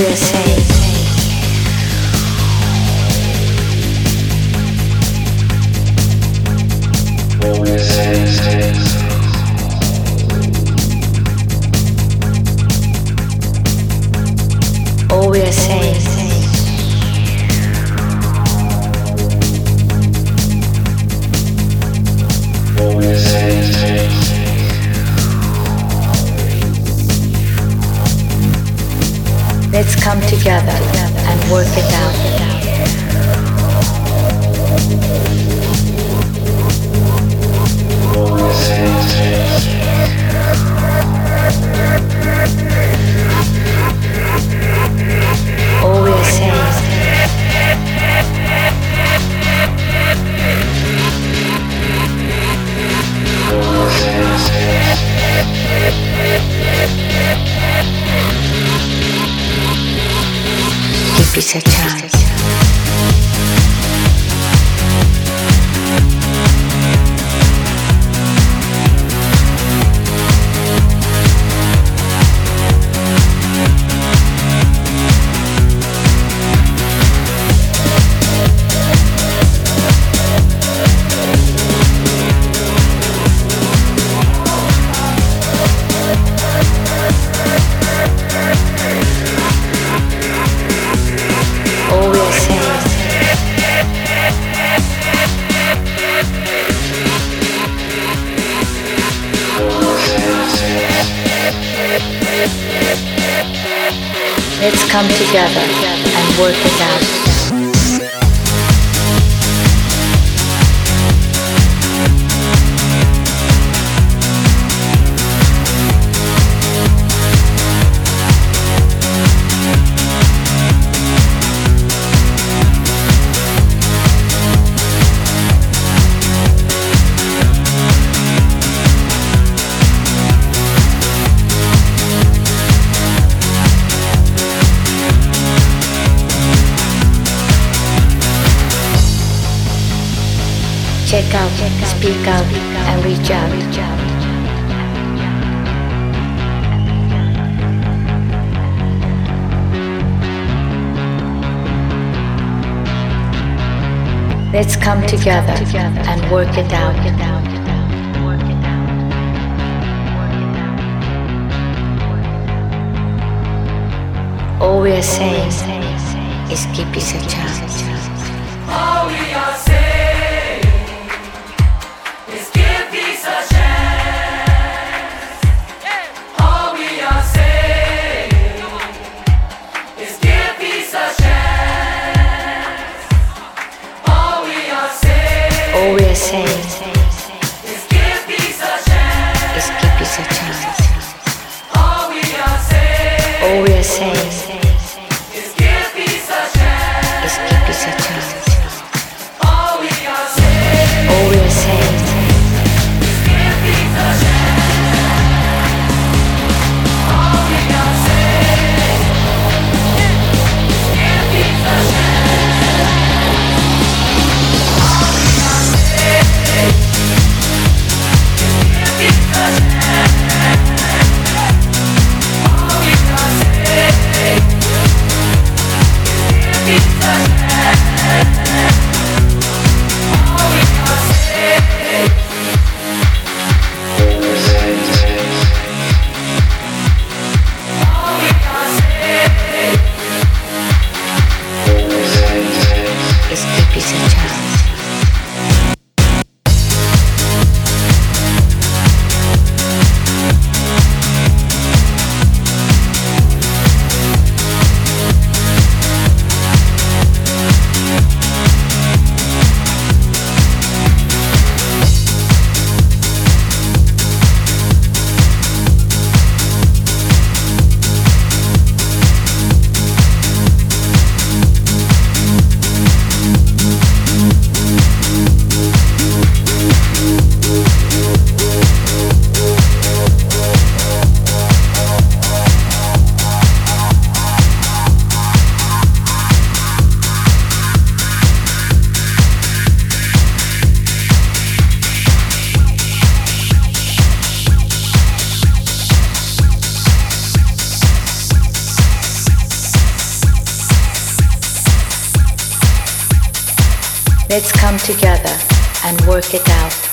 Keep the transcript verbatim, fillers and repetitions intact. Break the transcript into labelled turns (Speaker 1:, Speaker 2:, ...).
Speaker 1: we're saying.
Speaker 2: All we're saying.
Speaker 1: All we're saying.
Speaker 2: All we're saying.
Speaker 1: Let's come together and work it out.
Speaker 2: All we're saying.
Speaker 1: All we're saying. Give us a chance. Let's come together and work it out. Check out, speak out, and reach out. Let's come together and work it out. All we are saying is give us a chance.
Speaker 3: All we are saying.
Speaker 1: All we are saying is give peace a chance. Is give peace a chance.
Speaker 3: All we are saying.
Speaker 1: All we are saying
Speaker 3: is give peace a chance.
Speaker 1: Is give peace a chance.
Speaker 3: All we are saying.
Speaker 1: All we are saying
Speaker 3: is give peace a chance. All we are saying is give peace a chance. All we are saying.
Speaker 1: Let's come together and work it out.